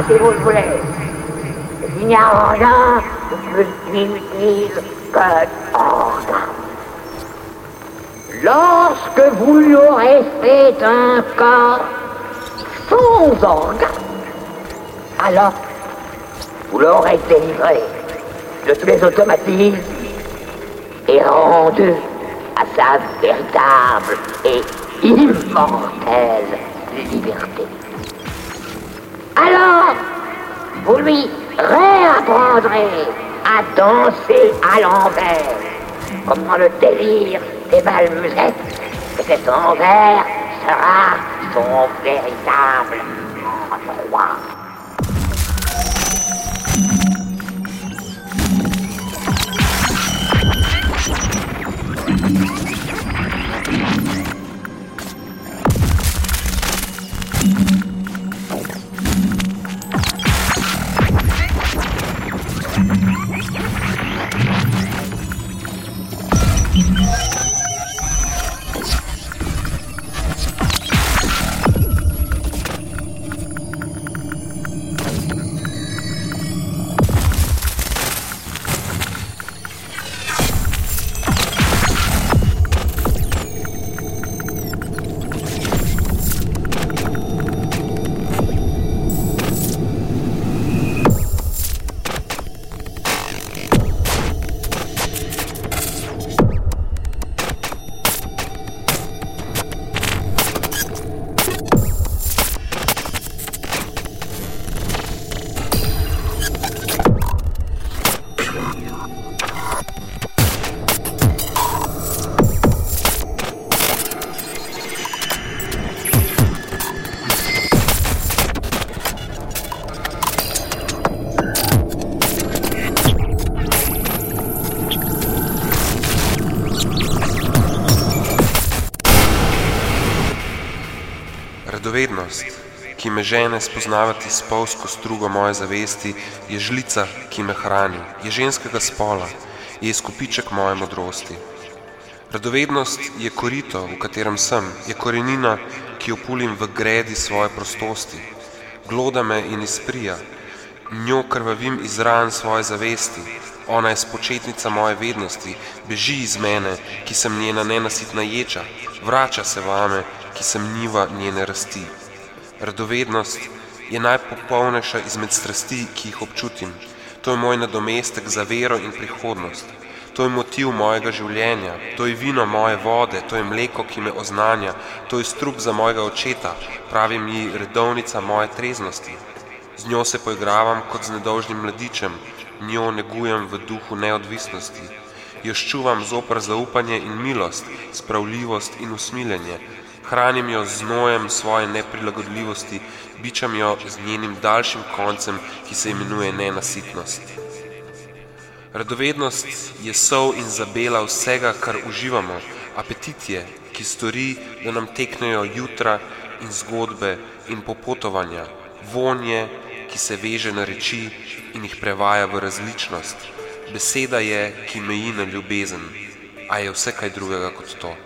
si vous le voulez. Il n'y a rien de plus inutile qu'un organe. Lorsque vous lui aurez fait un corps sans organe, alors vous l'aurez délivré de tous les automatismes et rendu à sa véritable et immortelle liberté. Alors, vous lui réapprendrez à danser à l'envers, comme dans le délire des bals musettes, et cet envers sera son véritable endroit. Radovednost, ki me žene spoznavati spolsko strugo moje zavesti, je žlica, ki me hrani, je ženskega spola, je izkupiček moje modrosti. Radovednost je korito, v katerem sem, je korenina, ki jo pulim v gredi svoje prostosti. Gloda me in izprija, njo krvavim iz ran svoje zavesti, ona je spočetnica moje vednosti, beži iz mene, ki sem njena nenasitna ječa, vrača se vame, ki sem njiva njene rasti. Radovednost je najpopolnejša izmed strasti, ki jih občutim. To je moj nadomestek za vero in prihodnost. To je motiv mojega življenja, to je vino moje vode, to je mleko, ki me oznanja, to je strup za mojega očeta, pravim ji redovnica moje treznosti. Z njo se poigravam kot z nedolžnim mladičem, njo negujem v duhu neodvisnosti. Jo ščuvam zoper zaupanje in milost, spravljivost in usmiljenje. Hranim jo z znojem svoje neprilagodljivosti, bičam jo z njenim daljšim koncem, ki se imenuje nenasitnost. Radovednost je sol in zabela vsega, kar uživamo, apetit je, ki stori, da nam teknejo jutra in zgodbe in popotovanja, vonje, ki se veže na reči in jih prevaja v različnost. Beseda je, ki meji na ljubezen, a je vse kaj drugega kot to.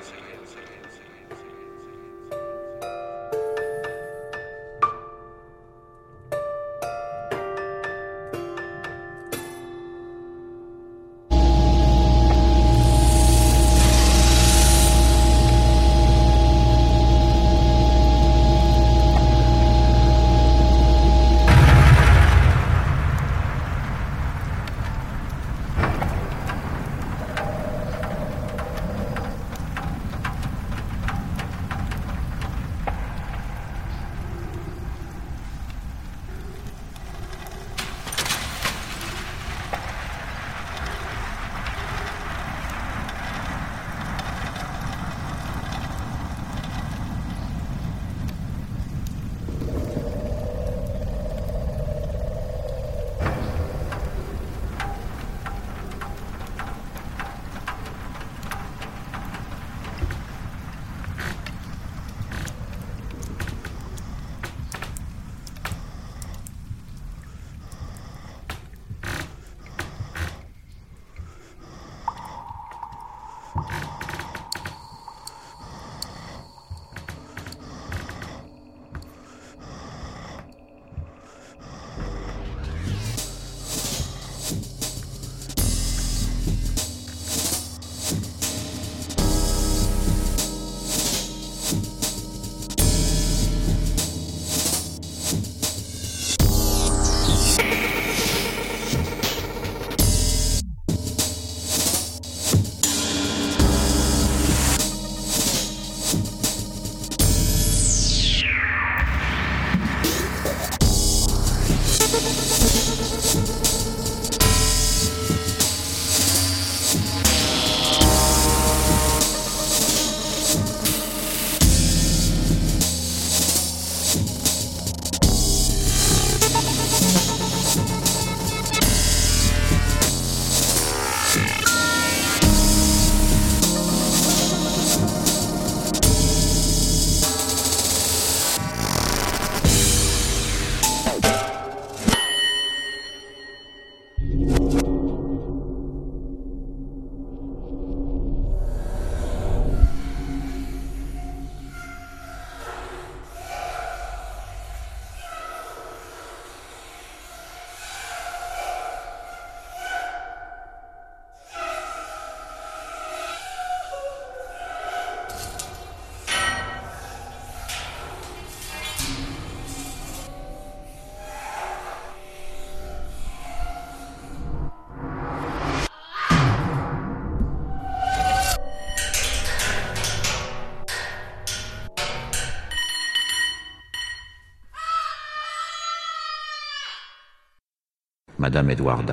Madame Edwarda.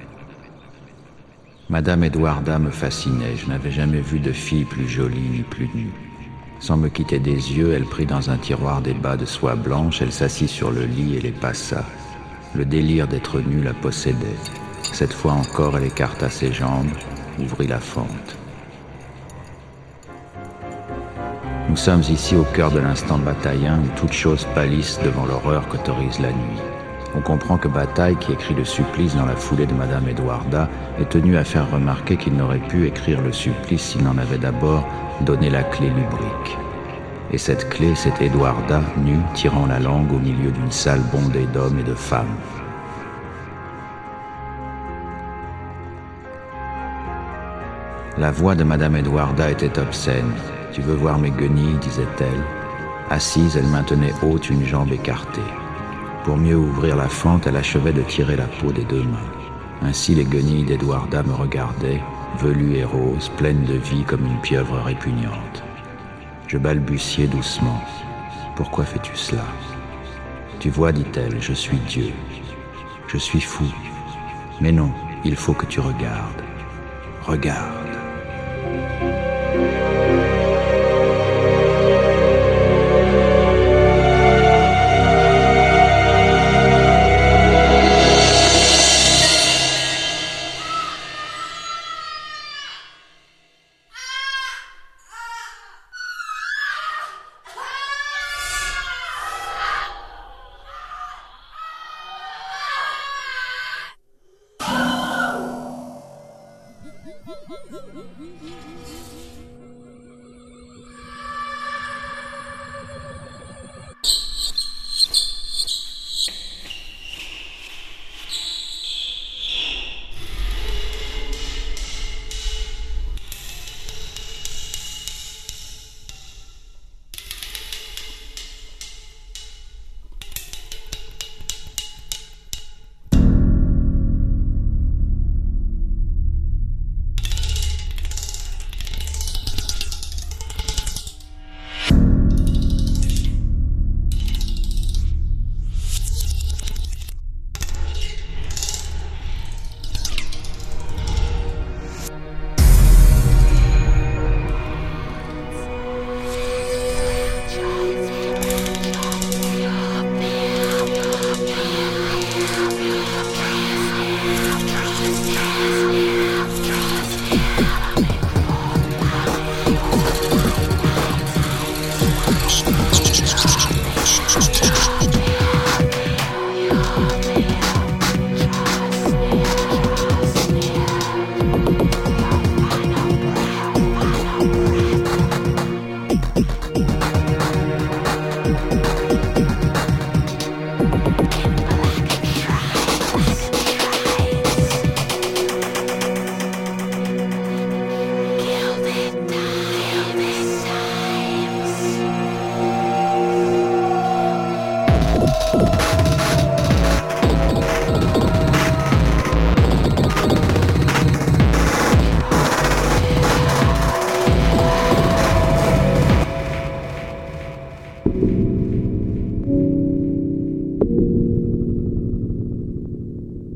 Madame Edwarda me fascinait, je n'avais jamais vu de fille plus jolie ni plus nue. Sans me quitter des yeux, elle prit dans un tiroir des bas de soie blanche, elle s'assit sur le lit et les passa. Le délire d'être nue la possédait. Cette fois encore, elle écarta ses jambes, ouvrit la fente. Nous sommes ici au cœur de l'instant bataillien où toutes choses pâlissent devant l'horreur qu'autorise la nuit. On comprend que Bataille, qui écrit le supplice dans la foulée de Madame Edwarda, est tenu à faire remarquer qu'il n'aurait pu écrire le supplice s'il n'en avait d'abord donné la clé lubrique. Et cette clé, c'est Edwarda, nue, tirant la langue au milieu d'une salle bondée d'hommes et de femmes. La voix de Madame Edwarda était obscène. « Tu veux voir mes guenilles » disait-elle. Assise, elle maintenait haute une jambe écartée. Pour mieux ouvrir la fente, elle achevait de tirer la peau des deux mains. Ainsi les guenilles d'Edwarda me regardaient, velues et roses, pleines de vie comme une pieuvre répugnante. Je balbutiai doucement. « Pourquoi fais-tu cela ?»« Tu vois, dit-elle, je suis Dieu. Je suis fou. Mais non, il faut que tu regardes. Regarde. »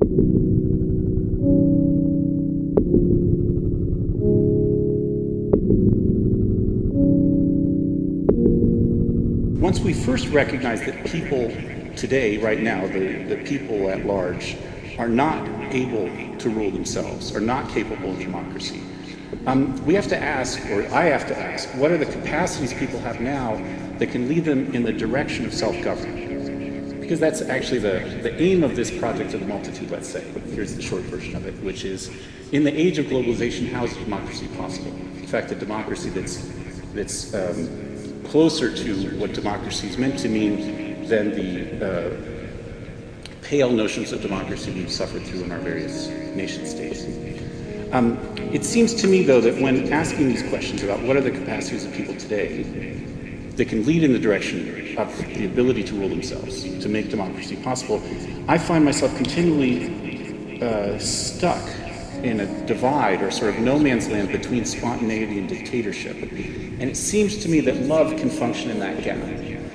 Once we first recognize that people today, right now, the people at large, are not able to rule themselves, are not capable of democracy, we have to ask, or I have to ask, what are the capacities people have now that can lead them in the direction of self-government? Because that's actually the aim of this project of the multitude, let's say. Here's the short version of it, which is, in the age of globalization, how is democracy possible? In fact, a democracy that's closer to what democracy is meant to mean than the pale notions of democracy we've suffered through in our various nation states. It seems to me, though, that when asking these questions about what are the capacities of people today that can lead in the direction of the ability to rule themselves, to make democracy possible, I find myself continually stuck in a divide or sort of no man's land between spontaneity and dictatorship. And it seems to me that love can function in that gap.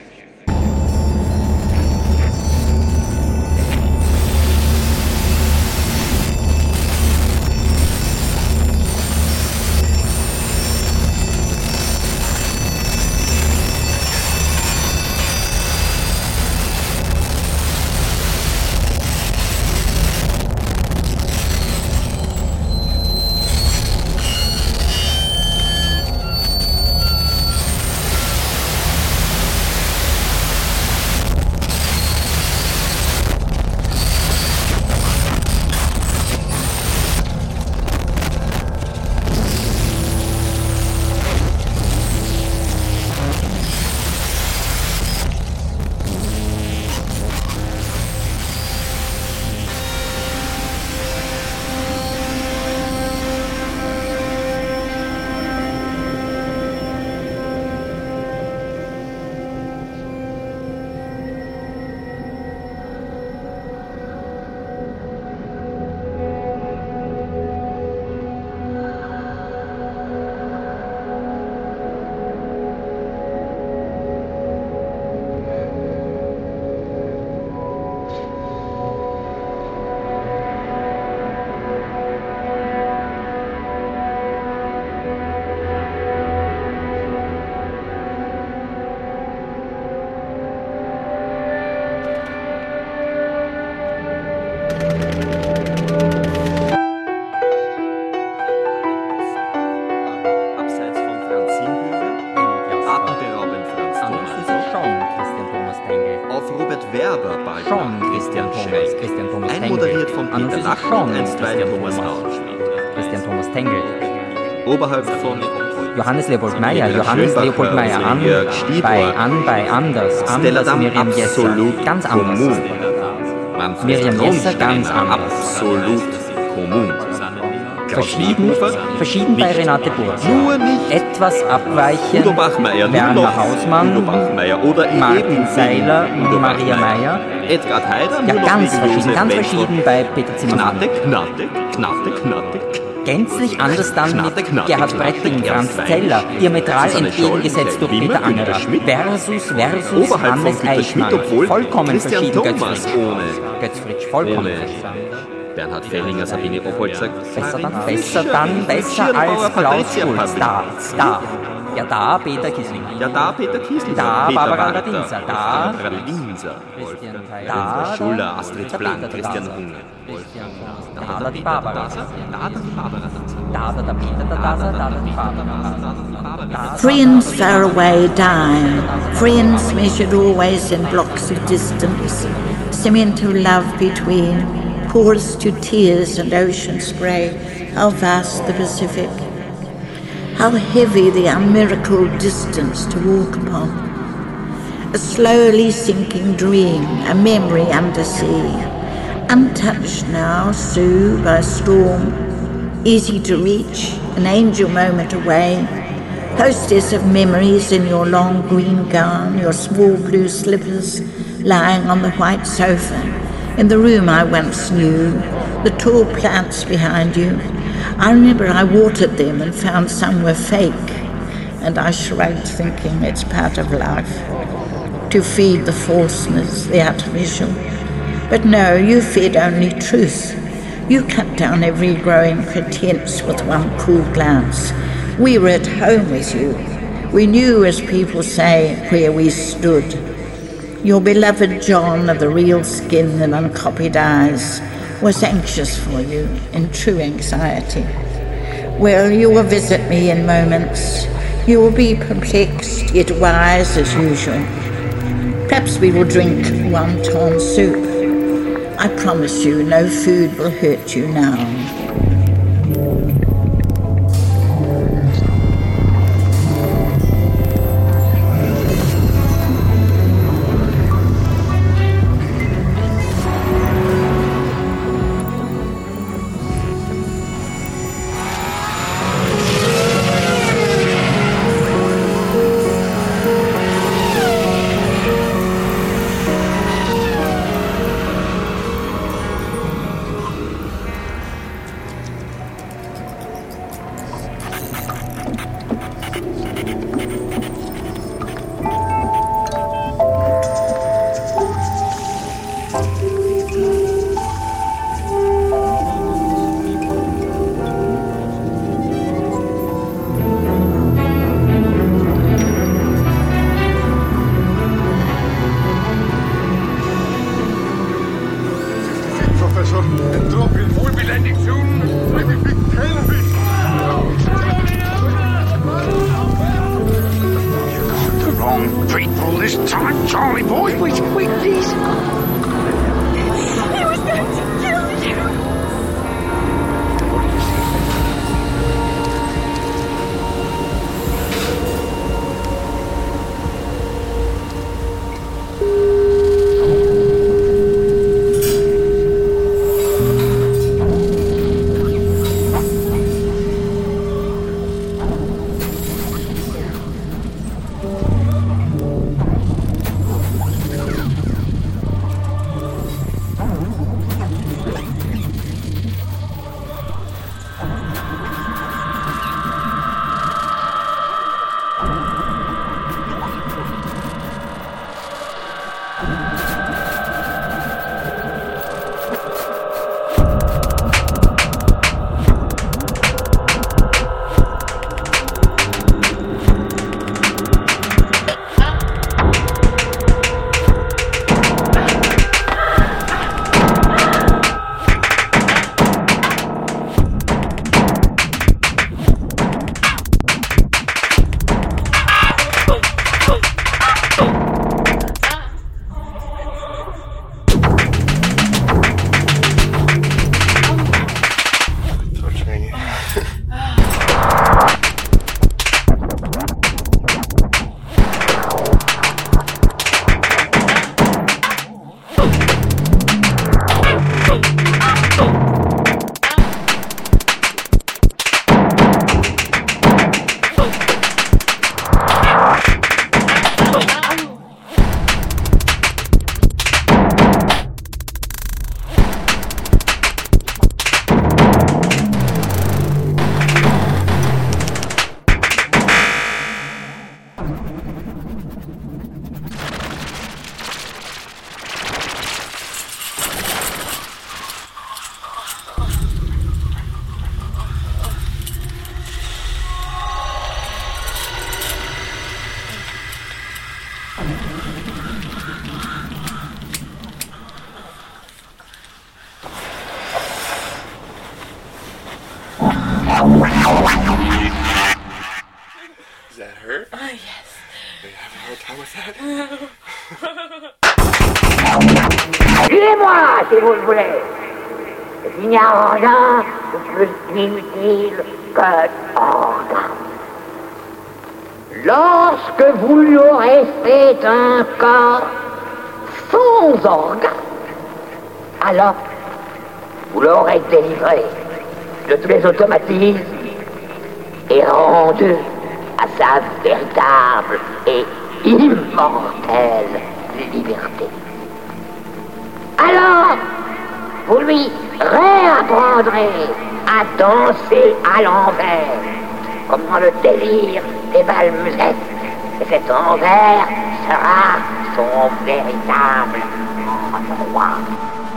Oberhalb von Johannes Leopold Meyer bei Anders, Miriam Jesser, ganz anders. Miriam Jesser, ganz anders. Absolut kommun. Verschieden bei Renate Burger. Nur nicht etwas abweichend Udo Bachmeier, Werner Hausmann, Udo Bachmeier oder Martin Seiler, Maria Meyer. Edgar Haider, ja, ganz verschieden bei Peter Zimmermann. Knatte. Gänzlich anders dann mit Gerhard Bretting, Franz Zeller, diametral entgegengesetzt durch Peter Angerer. Versus Hannes Eichmann. Vollkommen verschieden, Götz Fritsch, vollkommen verschieden. Bernhard Fellinger, Sabine Opolzer. Besser als Klaus Schulz. Da Peter Kiesling. Da Barbara Radinser. Da Christian Theil. Da Schuller, Astrid Blank, Christian Hunger. Da die Barbara. Da der Peter, da die Barbara. Friends far away die. Friends measured always in blocks of distance. Cement of love between. Pours to tears and ocean spray. How vast the Pacific. How heavy the unmiracled distance to walk upon. A slowly sinking dream, a memory under sea. Untouched now, soothed by storm. Easy to reach, an angel moment away. Hostess of memories in your long green gown, your small blue slippers lying on the white sofa. In the room I once knew, the tall plants behind you. I remember I watered them and found some were fake, and I shrugged thinking it's part of life, to feed the falseness, the artificial. But no, you fed only truth. You cut down every growing pretense with one cool glance. We were at home with you. We knew, as people say, where we stood. Your beloved John of the real skin and uncopied eyes was anxious for you in true anxiety. Well, you will visit me in moments. You will be perplexed, yet wise as usual. Perhaps we will drink wonton soup. I promise you, no food will hurt you now. Does that hurt? Yes. Are you having a hard time with that? Suivez-moi, si vous le voulez. Il n'y a rien de plus inutile qu'un organe. Lorsque vous lui aurez fait un corps sans organe, alors vous l'aurez délivré de tous les automatismes et rendu à sa véritable et immortelle liberté. Alors, vous lui réapprendrez à danser à l'envers, comme dans le délire des bals musettes, et cet envers sera son véritable endroit.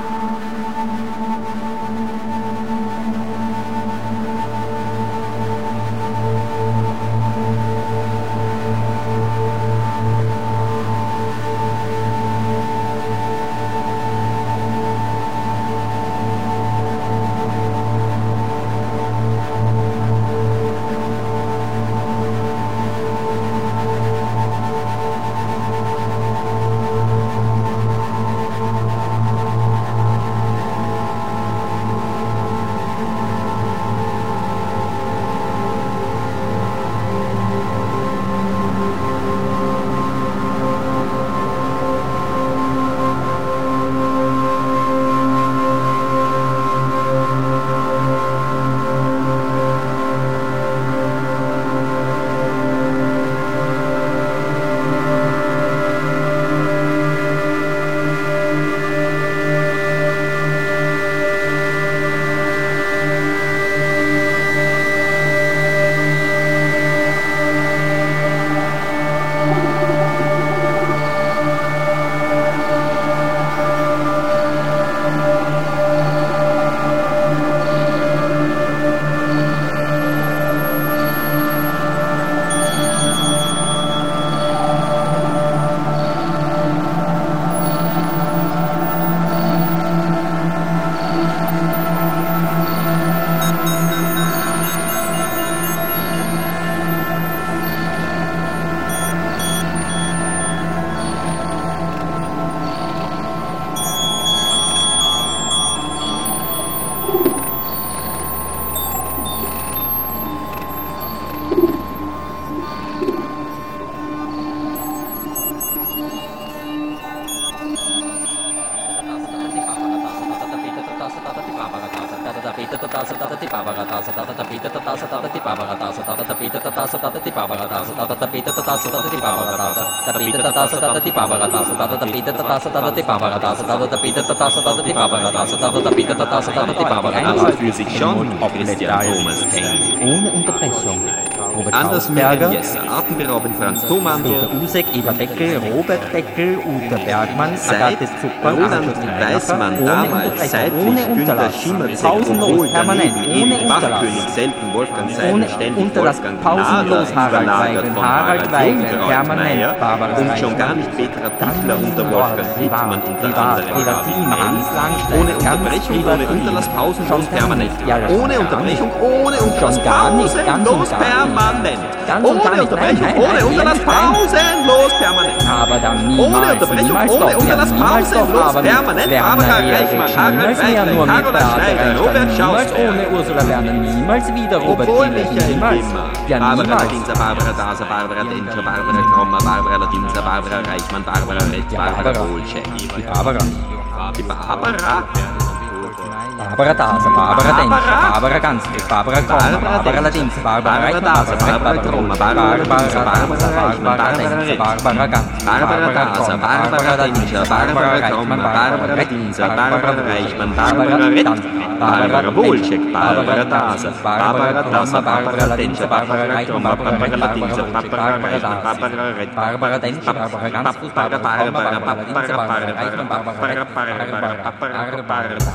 für sich schon Christian Thomas Henry. Ohne Unterbrechung. Robert Anders Hausberger, Miriam Jesser, atemberaubend Franz Thomandl, Peter Usek, Eva Beckel, Robert Beckel, Uta Bergmann, seit Agathe Zucker, Roland Arthur Weismann ohne damals, Unterbrechung, seitlich ohne Günter Unterlass, Schimmerzek, pausenlos, obwohl permanent, daneben ohne eben Unterlass. Bachkönig selten Wolfgang Seidel, Ohne ständig Unterlass, Wolfgang pausenlos Gnader, Harald überlagert Weigel, von Harald Weigel, permanent Jung, Barbara und schon Reichmann. gar nicht Petra Tichler unter Wolfgang Wittmann unter anderem Privatim, Hans Langstein, ohne Unterbrechung, ohne Unterlass, pausenlos, permanent. Ohne Unterbrechung, ohne Unterlass, Schon gar nicht, ganz und pausenlos, gar nicht. permanent. Ganz und gar Ohne nicht, Unterbrechung, nein, ohne nein, Unterlass, nein, nein. pausenlos, permanent. Aber dann Ohne niemals, Unterbrechung, niemals ohne doch, Unterlass, niemals doch, pausenlos, aber mit permanent. Werner Barbara Herwig, Reichmann, niemals Harald mehr, nur Weigel, mit Carola Beate Schneider, Reichmann, Robert niemals Schausberg. ohne Ursula Werner, niemals wieder Robert Obwohl Pieper, Michael niemals. Wimmer, Ja, Barbara niemals. Ladinser, Barbara Daser, Barbara Denscher, Barbara Krommer, Barbara Ladinser, Barbara Reichmann, Barbara Retz, Barbara Bolschek. Die Barbara. Die Barbara? Barbara Daser, Barbara Denscher, Barbara Ganzlick, Barbara Krommer, Barbara Ladinser, Barbara Reichmann, Daser, Barbara Krommer, Barbara Ladinser, Barbara Reichmann, Barbara Retz, Barbara Ganzlick, Barbara Daser, Barbara Denscher, Barbara Krommer, Barbara Ladinser, Barbara Reichmann, Barbara Retz, Barbara Bolschek, Barbara Daser, Barbara Daser, Barbara Denscher, Barbara Krommer, Barbara Ladinser, Barbara Reichmann, Barbara Retz, Barbara Denscher, Barbara Ganzlick, Barbara Krommer, Barbara Ladinser, Barbara Reichmann, Barbara Retz,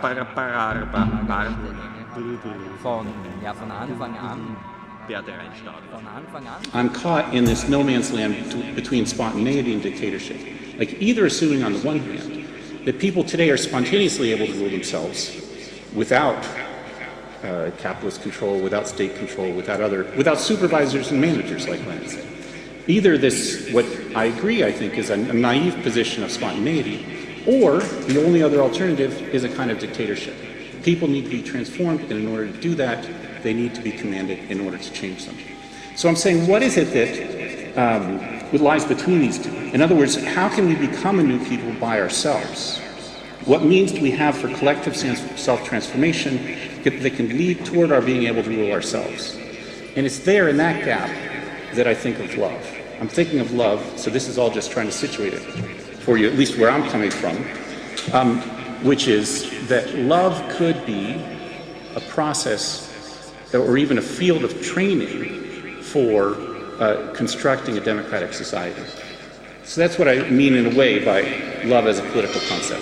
von Anfang an. Von Anfang an. I'm caught in this no man's land between spontaneity and dictatorship. Like either assuming on the one hand that people today are spontaneously able to rule themselves without capitalist control, without state control, without supervisors and managers, like Lenin said. Either this, what I agree, I think, is a naive position of spontaneity, or the only other alternative is a kind of dictatorship. People need to be transformed, and in order to do that, they need to be commanded in order to change them. So I'm saying, what is it that lies between these two? In other words, how can we become a new people by ourselves? What means do we have for collective self-transformation that can lead toward our being able to rule ourselves? And it's there in that gap that I think of love. I'm thinking of love, so this is all just trying to situate it for you, at least where I'm coming from, which is that love could be a process or even a field of training for constructing a democratic society. So that's what I mean in a way by love as a political concept.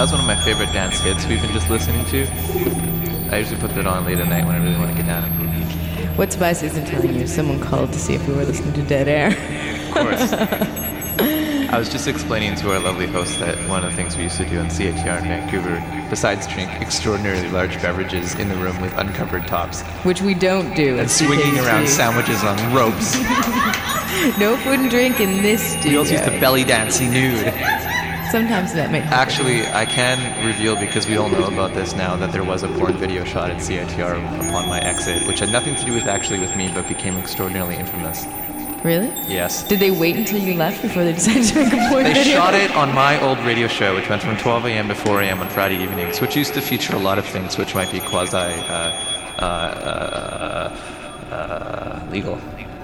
That was one of my favorite dance hits we've been just listening to. I usually put that on late at night when I really want to get down and groovy. What Tobias isn't telling you is someone called to see if we were listening to Dead Air. Of course. I was just explaining to our lovely host that one of the things we used to do in CHR in Vancouver, besides drink extraordinarily large beverages in the room with uncovered tops, which we don't do. And swinging around sandwiches on ropes. No food and drink in this studio. We also used to belly dance nude. Sometimes that makes Actually, I can reveal, because we all know about this now, that there was a porn video shot at CITR upon my exit, which had nothing to do with me, but became extraordinarily infamous. Really? Yes. Did they wait until you left before they decided to make a porn video? They shot it on my old radio show, which went from 12 a.m. to 4 a.m. on Friday evenings, which used to feature a lot of things which might be legal.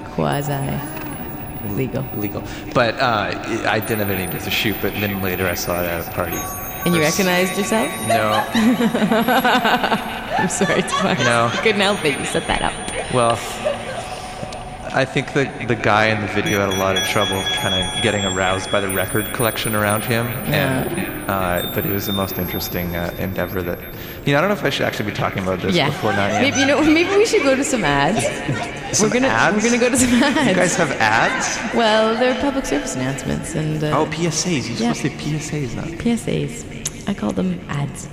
Legal. But I didn't have anything to shoot, but then later I saw it at a party. And you recognized yourself? No. I'm sorry, Tobias. No. I couldn't help it. You set that up. Well, I think the guy in the video had a lot of trouble kind of getting aroused by the record collection around him. But it was the most interesting endeavor that... I don't know if I should actually be talking about this before 9 a.m. Maybe we should go to some ads. We're gonna go to some ads. You guys have ads? Well, they're public service announcements and... PSAs. You're supposed to say PSAs, not... PSAs. I call them ads.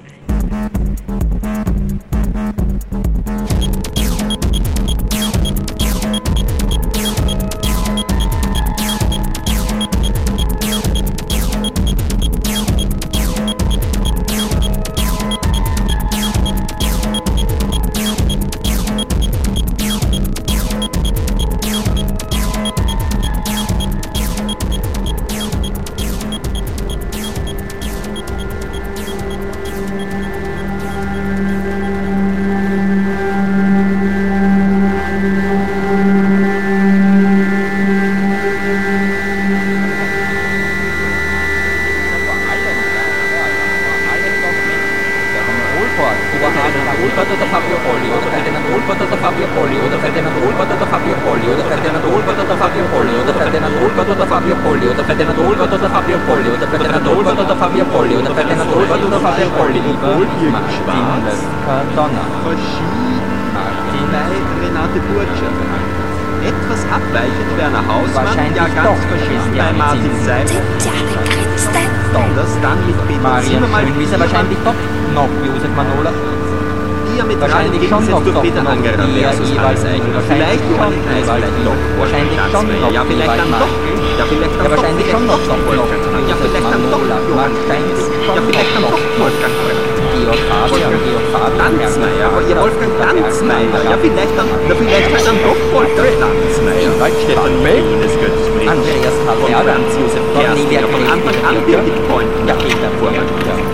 Renate Burtscher. Etwas abweichend Werner Hausmann, ja ganz verschieden bei Martin Seidel. Das dann mit Peter Zimmermann. Wahrscheinlich doch noch Josef Manola. Diametral im Gegensatz durch Peter Angerer versus Hans Eichler. Vielleicht Johann Kreis, vielleicht doch. Wahrscheinlich schon noch. Ja, vielleicht dann doch. Ja, vielleicht dann wahrscheinlich schon noch. Ja, vielleicht dann doch Johann Steins. Ja, vielleicht dann doch Wolfgang Danzmeier, Wolfgang Danzmeier, ja vielleicht dann doch Wolfgang Danzmeier, Stefan Melvines Götzbrich, Andreas Franz Josef Kerstinger, von Anfang an Birgit Freund, ja Peter Vormann,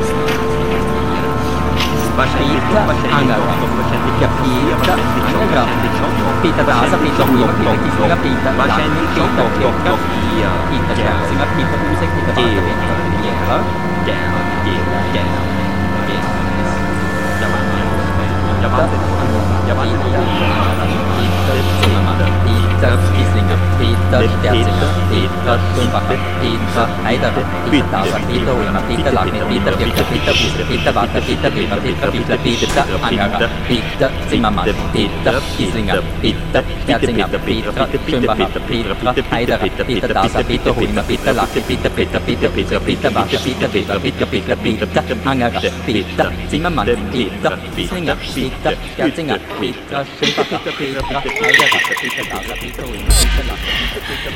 wahrscheinlich Peter Daser, Peter Huber, Peter Kissinger, Peter wahrscheinlich Peter Klocker, Peter Kerstinger, Peter Busek, Peter Walter, Peter Peter Kissinger, Peter Kerzinger, Peter Schönbacher, Peter Heiderer, Peter Daser, Peter Ulmer, Peter Lachner, Peter Birker, Peter Busser, Peter Walter, Peter Weber, Peter Bittler, Peter Angerer, Peter Zimmermann, Peter Kissinger, Peter Kerzinger, Peter Schönbacher, Peter Heiderer, Peter Daser, Peter Ulmer, Peter Lachner, Peter Busser, Peter Walter, Peter Weber, Peter Angerer, Peter Zimmermann, Peter Kissinger, Peter Kerzinger, Peter Schönbacher, Peter Heiderer, Peter Daser, Peter Ulmer, Peter Lachner, Peter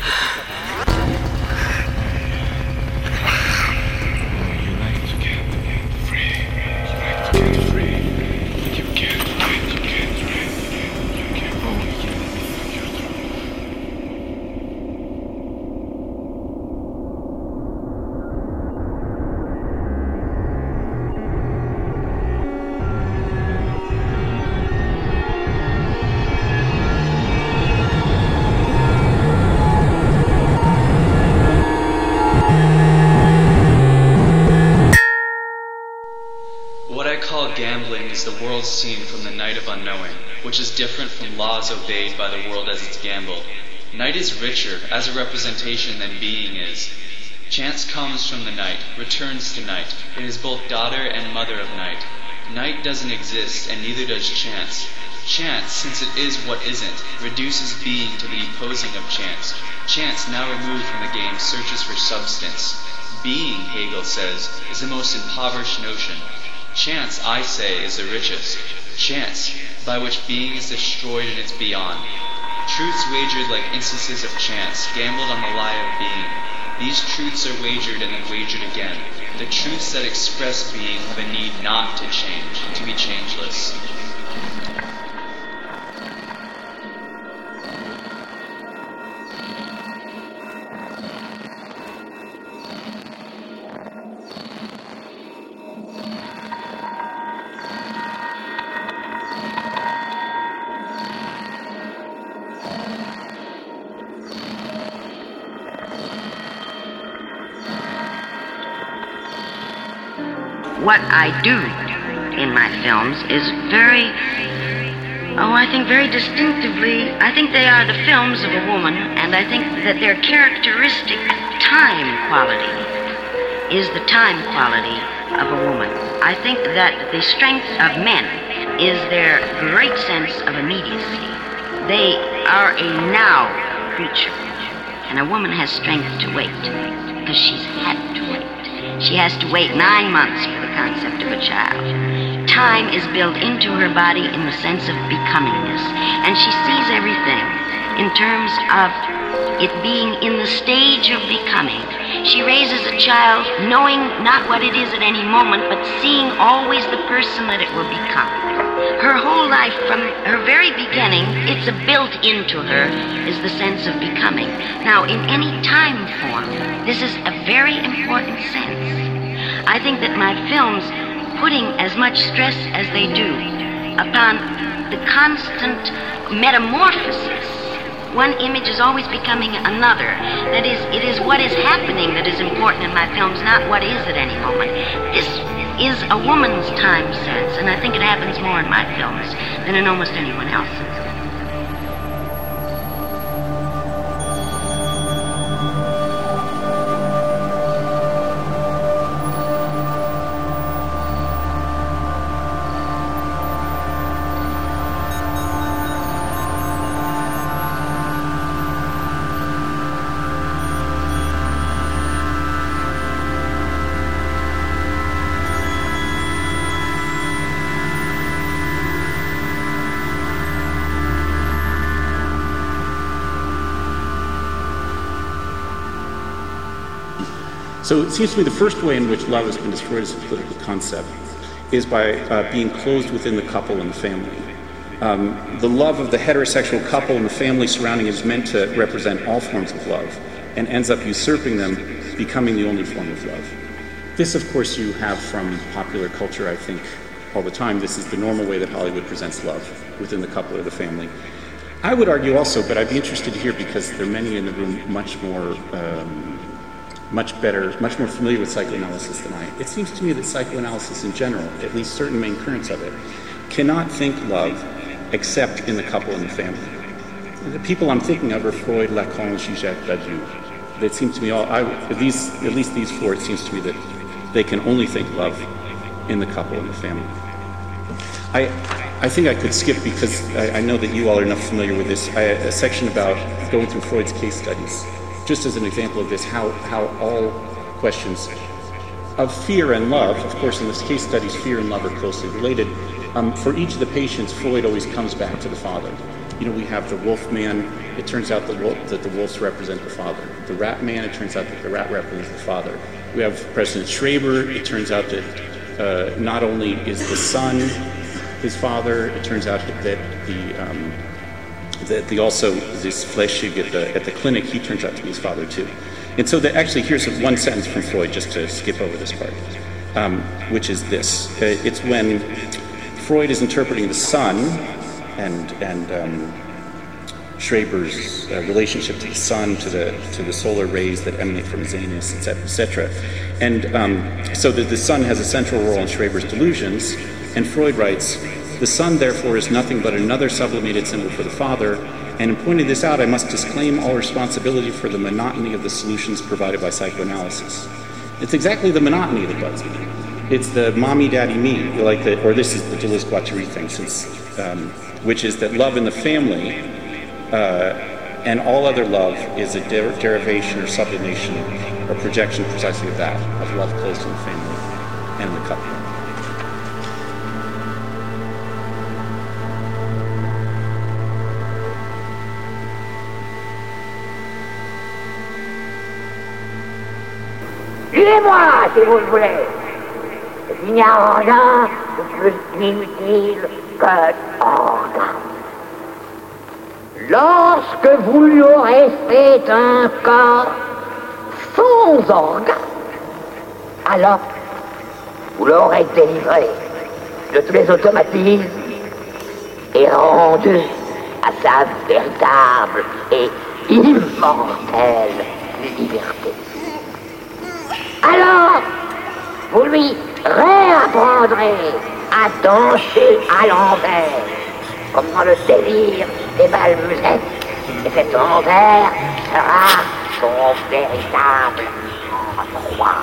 Scene from the night of unknowing, which is different from laws obeyed by the world as its gamble. Night is richer as a representation than being is. Chance comes from the night, returns to night. It is both daughter and mother of night. Night doesn't exist, and neither does chance. Chance, since it is what isn't, reduces being to the opposing of chance. Chance, now removed from the game, searches for substance. Being, Hegel says, is the most impoverished notion. Chance, I say, is the richest. Chance, by which being is destroyed in its beyond. Truths wagered like instances of chance, gambled on the lie of being. These truths are wagered and then wagered again. The truths that express being have a need not to change, to be changeless. What I do in my films is very distinctively, I think they are the films of a woman, and I think that their characteristic time quality is the time quality of a woman. I think that the strength of men is their great sense of immediacy. They are a now creature, and a woman has strength to wait, because she's had to wait. She has to wait 9 months for the concept of a child. Time is built into her body in the sense of becomingness, and she sees everything in terms of it being in the stage of becoming. She raises a child knowing not what it is at any moment, but seeing always the person that it will become. Her whole life, from her very beginning, it's built into her, is the sense of becoming. Now, in any time form, this is a very important sense. I think that my films, putting as much stress as they do upon the constant metamorphosis, one image is always becoming another. That is, it is what is happening that is important in my films, not what is at any moment. This is a woman's time sense, and I think it happens more in my films than in almost anyone else's. So it seems to me the first way in which love has been destroyed as a political concept is by being closed within the couple and the family. The love of the heterosexual couple and the family surrounding it is meant to represent all forms of love and ends up usurping them, becoming the only form of love. This, of course, you have from popular culture, I think, all the time. This is the normal way that Hollywood presents love within the couple or the family. I would argue also, but I'd be interested to hear, because there are many in the room much more familiar with psychoanalysis than I. It seems to me that psychoanalysis in general, at least certain main currents of it, cannot think love except in the couple and the family. The people I'm thinking of are Freud, Lacan, Zizek, Badiou. It seems to me at least these four, it seems to me that they can only think love in the couple and the family. I think I could skip, because I know that you all are enough familiar with this, a section about going through Freud's case studies, just as an example of this, how all questions of fear and love, of course in this case studies, fear and love are closely related. For each of the patients, Freud always comes back to the father. You know, we have the wolf man, it turns out that the wolves represent the father. The rat man, it turns out that the rat represents the father. We have President Schreiber, it turns out that not only is the son his father, it turns out that also this Flechsig at the clinic, he turns out to be his father too. And so actually here's one sentence from Freud, just to skip over this part, which is this. It's when Freud is interpreting the son and Schreiber's relationship to the sun, to the solar rays that emanate from his anus, etc., etc. And so that the sun has a central role in Schreiber's delusions, and Freud writes, "The sun, therefore, is nothing but another sublimated symbol for the father, And in pointing this out, I must disclaim all responsibility for the monotony of the solutions provided by psychoanalysis. It's exactly the monotony that bugs me. It's the mommy, daddy, me, or this is the Deleuze Guattari thing, which is that love in the family and all other love is a derivation or sublimation or projection precisely of that, of love close to the family and the couple. Suivez-moi, si vous le voulez. Il n'y a rien de plus inutile qu'un organe. Lorsque vous lui aurez fait un corps sans organe, alors vous l'aurez délivré de tous les automatismes et rendu à sa véritable et immortelle liberté. Alors, vous lui réapprendrez à danser à l'envers, comme dans le délire des bals musettes. Et cet envers sera son véritable endroit.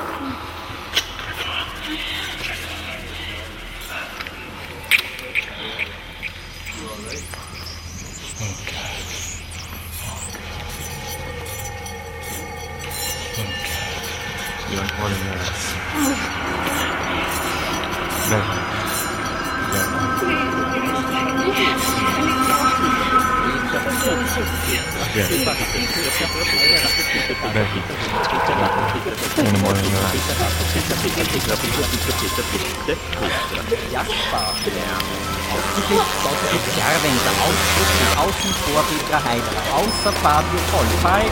Außenvorbildlichkeit, außer Fabio Vollfall,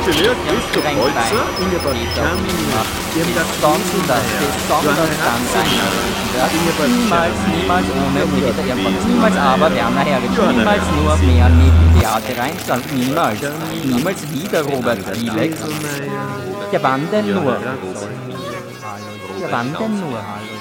niemals aber Werner Herrlich, niemals nur mehr Nebentheater rein, niemals wieder Robert Wieleck. Ja, wann denn nur? Ja, wann denn nur?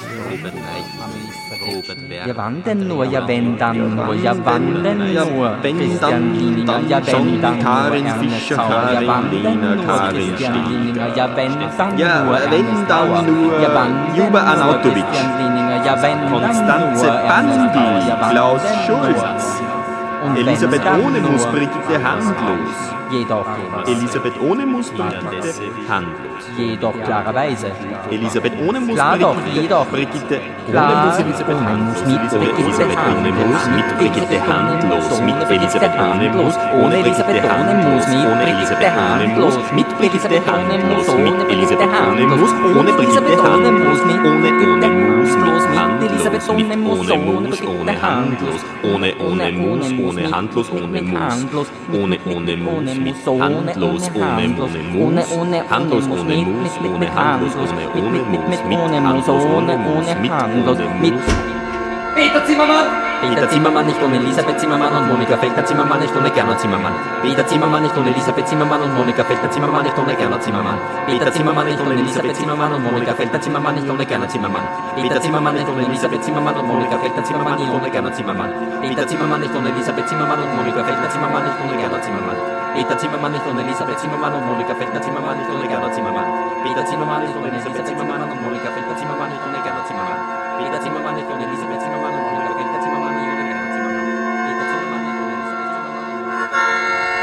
Ja, wann denn nur? Ja, wenn dann nur? Ja, wann denn nur? Christian Lininger, ja, wenn dann nur? Ernest Sauer, ja, wann denn nur? Christian Lininger, ja, wenn dann nur? Ernest Sauer, ja, wann denn nur? Christian Lininger, ja, wenn dann nur? Konstanze Bandi, Klaus Schulz. Elisabeth Ohnemus, Brigitte Handlos. Jedoch. Elisabeth Ohnemus, Brigitte Handlos. Jedoch klarerweise. Elisabeth Ohnemus, Brigitte Ohnemus, Elisabeth Handlos. Elisabeth Ohnemus mit Brigitte Handlos. Mit Elisabeth Ohnemus, ohne Brigitte Handlos. Ohne Elisabeth Ohnemus, mit Brigitte Handlos. Mit Elisabeth Ohnemus, ohne Brigitte Handlos. Ohne Ohnemus, mit Handlos. Mit Ohnemus, ohne Handlos. Ohne Ohnemus, ohne Handlos, ohne Mus. Ohne Ohnemus, mit Handlos, ohne Mus. Handlos, ohne Mus, ohne Handlos, ohne Mus. Mit Handlos, ohne Mus, mit Handlos, Peter Zimmermann! Peter Zimmermann nicht ohne Elisabeth Zimmermann und Monika Feldner Zimmermann nicht ohne Gernot Zimmermann. Peter Zimmermann nicht ohne Elisabeth Zimmermann und Monika Feldner Zimmermann nicht ohne Gernot Zimmermann. Peter Zimmermann nicht ohne Elisabeth Zimmermann und Monika Feldner Zimmermann nicht ohne Gernot Zimmermann. Peter Zimmermann nicht ohne Elisabeth Zimmermann und Monika Feldner Zimmermann nicht ohne Gernot Zimmermann. Peter Zimmermann nicht ohne Elisabeth Zimmermann und Monika Feldner Zimmermann nicht ohne Gernot Zimmermann. Peter Zimmermann nicht ohne Elisabeth Zimmermann und Monika Feldner Zimmermann nicht ohne Gernot Zimmermann. Peter Zimmermann nicht ohne Elisabeth Zimmermann und Monika Feldner Zimmermann nicht ohne Gernot Zimmermann. Peter Zimmermann nicht ohne Elisabeth Zimmermann und Monika Feldner Zimmermann nicht ohne Gernot Zimmermann. Peter Zimmermann nicht ohne Elisabeth Zimmermann.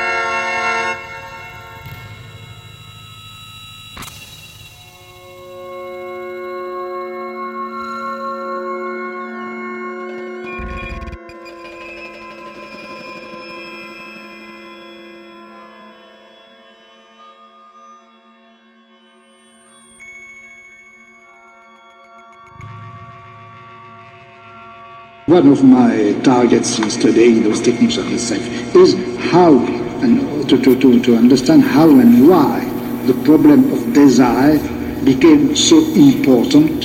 One of my targets in studying those techniques of the self is how, and to understand how and why the problem of desire became so important,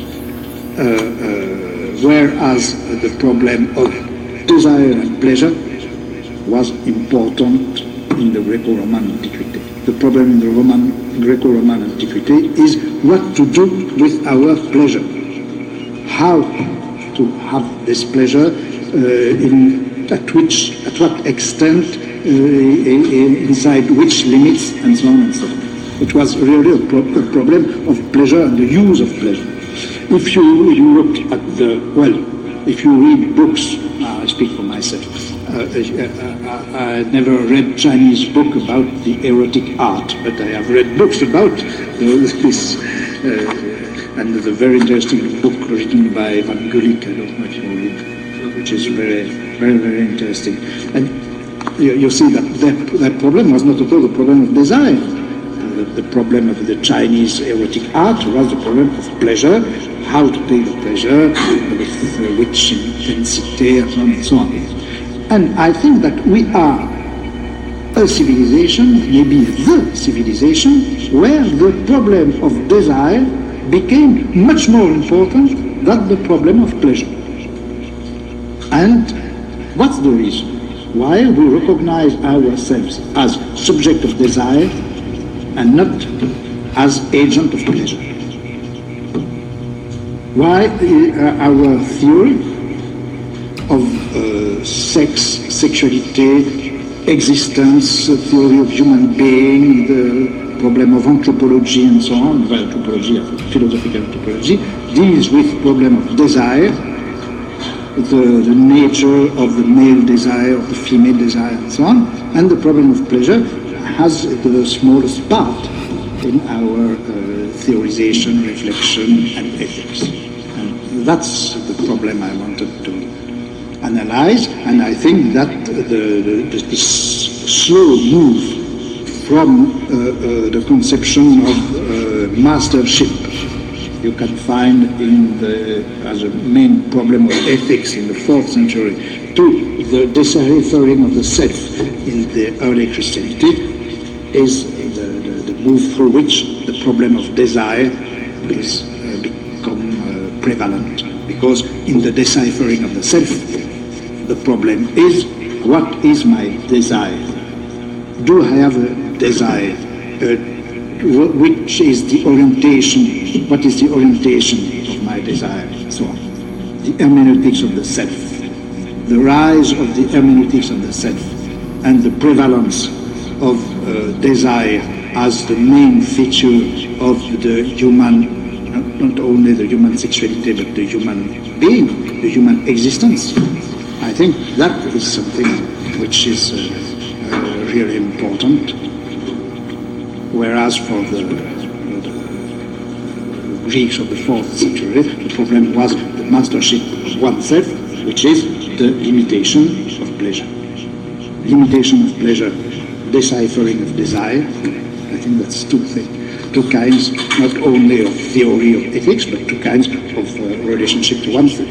whereas the problem of desire and pleasure was important in the Greco-Roman antiquity. The problem in the Greco-Roman antiquity is what to do with our pleasure. How to have this pleasure, at what extent inside which limits, and so on and so on. It was really a problem of pleasure and the use of pleasure. If you look at if you read books, I speak for myself, I never read Chinese book about the erotic art, but I have read books about this, and there's a very interesting book written by Van Gulik, I don't know if you know it, which is very, very, very interesting. And you see that that problem was not at all the problem of desire. The problem of the Chinese erotic art was the problem of pleasure, how to take the pleasure, with which intensity, and so on and so on. And I think that we are a civilization, maybe the civilization, where the problem of desire became much more important than the problem of pleasure. And what's the reason? Why we recognize ourselves as subject of desire and not as agent of pleasure? Why our theory of sex, sexuality, existence, theory of human being, the problem of anthropology and so on, anthropology, philosophical anthropology, deals with the problem of desire, the nature of the male desire, of the female desire and so on, and the problem of pleasure has the smallest part in our theorization, reflection and ethics. And that's the problem I wanted to analyze, and I think that this slow move from the conception of mastership you can find as a main problem of ethics in the 4th century to the deciphering of the self in the early Christianity is the move through which the problem of desire is become prevalent. Because in the deciphering of the self, the problem is, what is my desire? Do I have a desire? Which is the orientation? What is the orientation of my desire? And so on. The hermeneutics of the self. The rise of the hermeneutics of the self and the prevalence of desire as the main feature of the human, not only the human sexuality, but the human being, the human existence. I think that is something which is really important. Whereas for the Greeks of the 4th century, the problem was the mastership of oneself, which is the limitation of pleasure. Limitation of pleasure, deciphering of desire. I think that's two kinds, not only of theory of ethics, but two kinds of relationship to oneself.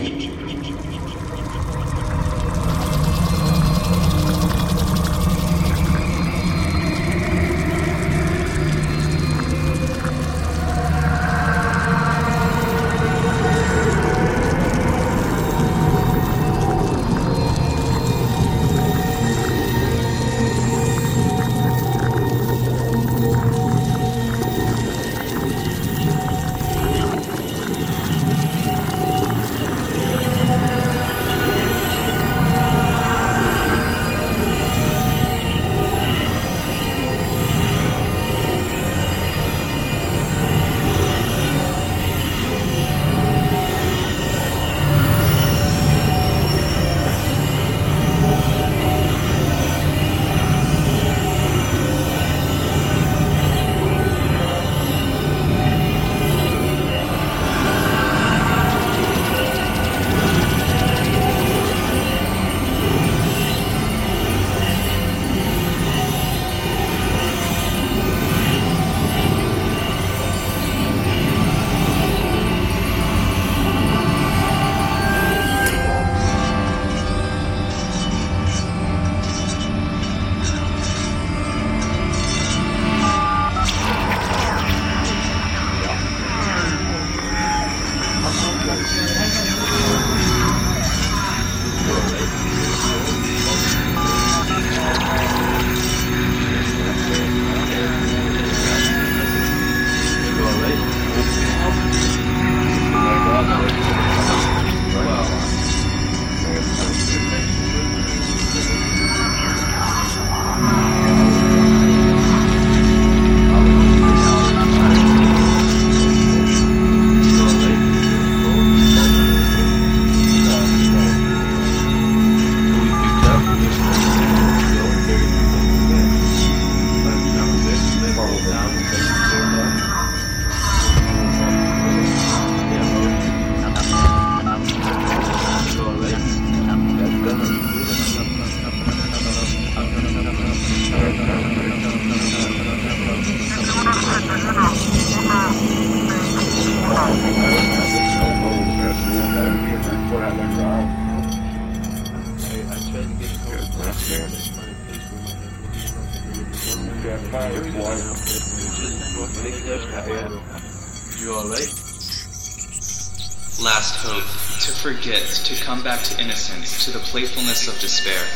Last hope, to forget, to come back to innocence, to the playfulness of despair.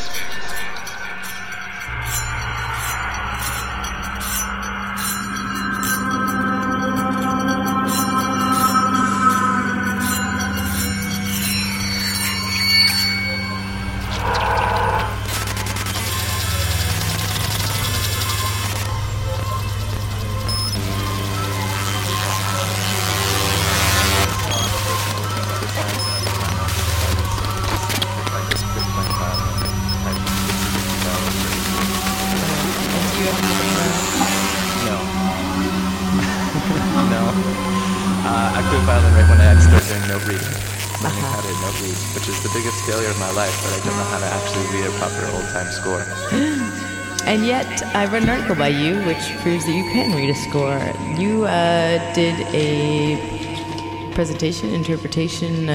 And yet, I read an article by you which proves that you can read a score. You did a presentation, interpretation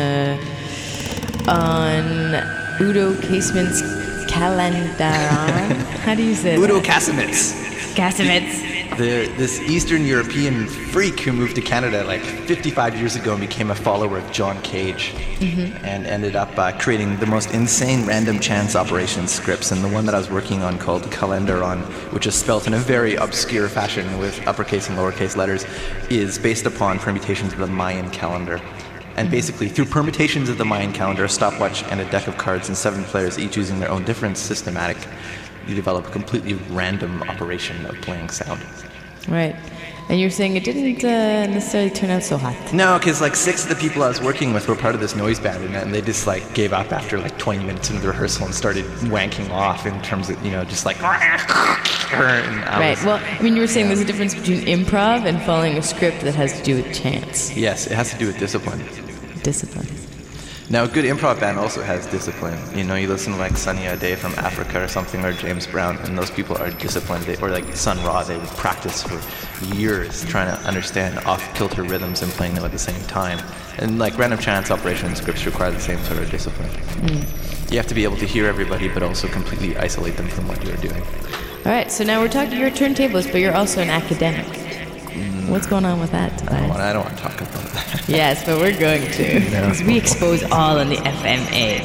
on Udo Casement's Kalendaran. How do you say Udo that? Casemets. This Eastern European freak who moved to Canada like 55 years ago and became a follower of John Cage, and ended up creating the most insane random chance operations scripts. And the one that I was working on called Kalendaran, which is spelt in a very obscure fashion with uppercase and lowercase letters, is based upon permutations of the Mayan calendar. And basically, through permutations of the Mayan calendar, a stopwatch, and a deck of cards, and 7 players each using their own different systematic, you develop a completely random operation of playing sound. Right. And you're saying it didn't necessarily turn out so hot. No, because like 6 of the people I was working with were part of this noise band, and they just like gave up after like 20 minutes into the rehearsal and started wanking off in terms of, just like... Right. Well, I mean, you were saying there's a difference between improv and following a script that has to do with chance. Yes, it has to do with discipline. Discipline. Now, a good improv band also has discipline. You listen to like Sunny Ade from Africa or something, or James Brown, and those people are disciplined. Or like Sun Ra, they would practice for years trying to understand off-kilter rhythms and playing them at the same time. And like random chance operation scripts require the same sort of discipline. You have to be able to hear everybody, but also completely isolate them from what you're doing. All right, so now we're talking, you're a turntablist, but you're also an academic. What's going on with that, Tobias? I don't want to talk about that. Yes, but we're going to, because we expose all on the FMA.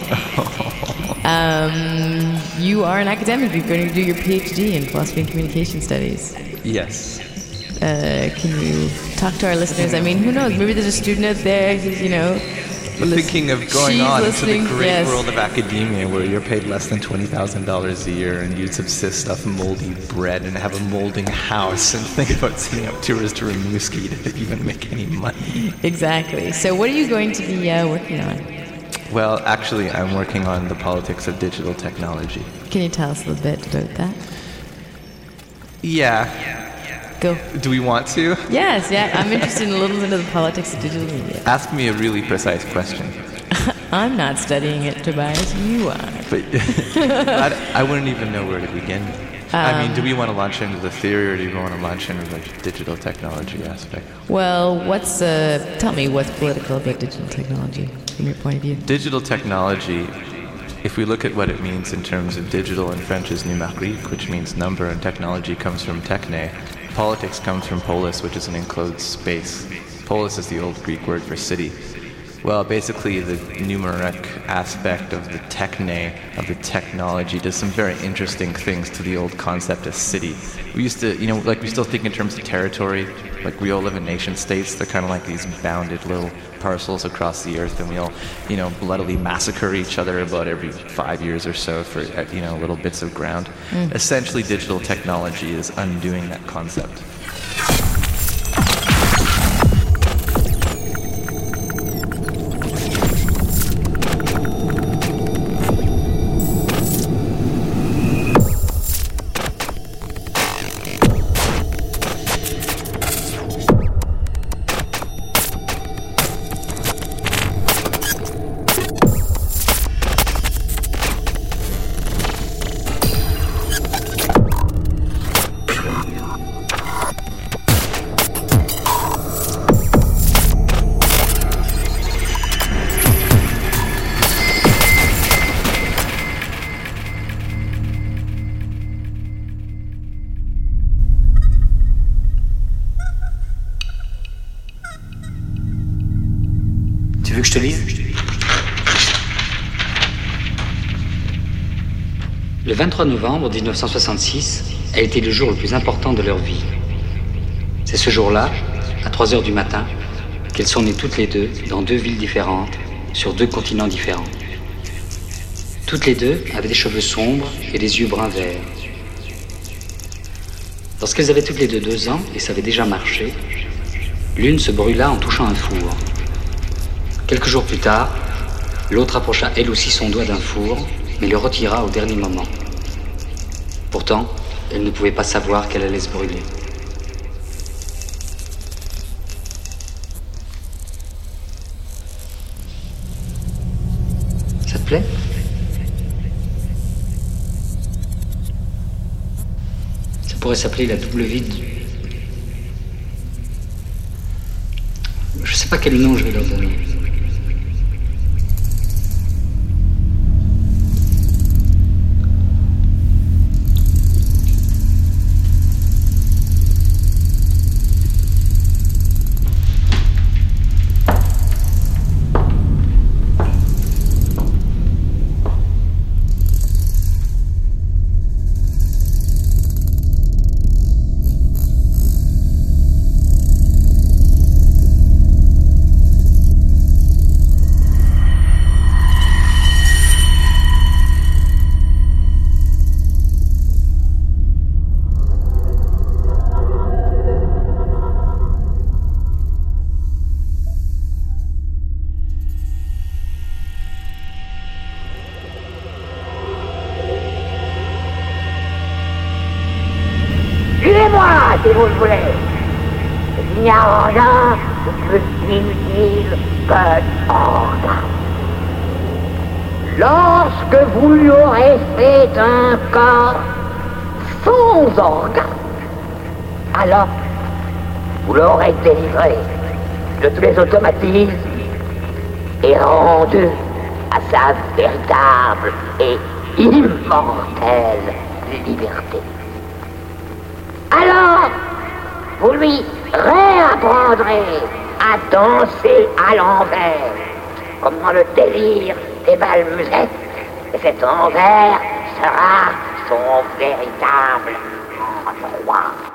You are an academic. You're going to do your PhD in philosophy and communication studies. Yes. Can you talk to our listeners? I mean, who knows? Maybe there's a student out there who's, thinking of going on into the great yes. world of academia where you're paid less than $20,000 a year and you subsist off moldy bread and have a molding house and think about setting up tours to Rimouski to even make any money. Exactly. So what are you going to be working on? Well, actually, I'm working on the politics of digital technology. Can you tell us a little bit about that? Yeah. Go. Do we want to? Yes, yeah. I'm interested in a little bit of the politics of digital media. Ask me a really precise question. I'm not studying it, Tobias. You are. But I wouldn't even know where to begin. I mean, do we want to launch into the theory, or do we want to launch into the digital technology aspect? Well, tell me what's political about digital technology from your point of view? Digital technology, if we look at what it means in terms of digital, in French is numérique, which means number, and technology comes from techne. Politics comes from polis, which is an enclosed space. Polis is the old Greek word for city. Well, basically the numeric aspect of the techne, of the technology, does some very interesting things to the old concept of city. We used to, we still think in terms of territory, like we all live in nation states. They're kind of like these bounded little parcels across the earth, and we all, bloodily massacre each other about every 5 years or so for, little bits of ground. Essentially, digital technology is undoing that concept. je te lise? Le 23 novembre 1966 a été le jour le plus important de leur vie. C'est ce jour-là, à 3 heures du matin, qu'elles sont nées toutes les deux dans 2 villes différentes, sur 2 continents différents. Toutes les deux avaient des cheveux sombres et des yeux bruns-verts. Lorsqu'elles avaient toutes les deux 2 ans et savaient déjà marcher, l'une se brûla en touchant un four. Quelques jours plus tard, l'autre approcha elle aussi son doigt d'un four, mais le retira au dernier moment. Pourtant, elle ne pouvait pas savoir qu'elle allait se brûler. Ça te plaît? Ça pourrait s'appeler la double vide. Je sais pas quel nom je vais leur donner. Si vous le voulez. Il n'y a rien de plus inutile qu'un organe. Lorsque vous lui aurez fait un corps sans organe, alors vous l'aurez délivré de tous les automatismes et rendu à sa véritable et immortelle liberté. Alors, vous lui réapprendrez à danser à l'envers, comme dans le délire des bals musettes, et cet envers sera son véritable endroit.